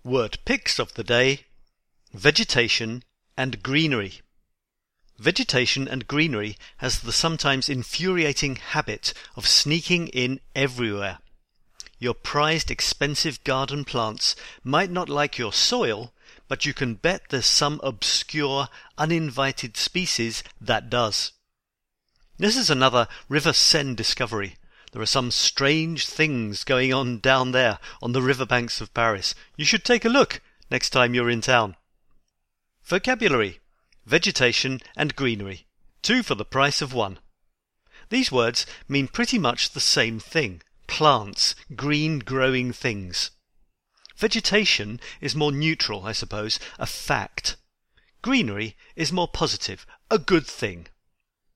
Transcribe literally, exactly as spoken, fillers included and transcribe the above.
Word picks of the day: vegetation and greenery. Vegetation and greenery has the sometimes infuriating habit of sneaking in everywhere. Your prized expensive garden plants might not like your soil, but you can bet there's some obscure, uninvited species that does. This is another River Seine discovery. There are some strange things going on down there on the riverbanks of Paris. You should take a look next time you're in town. Vocabulary: vegetation and greenery. Two for the price of one. These words mean pretty much the same thing. Plants, green growing things. Vegetation is more neutral, I suppose, a fact. Greenery is more positive, a good thing.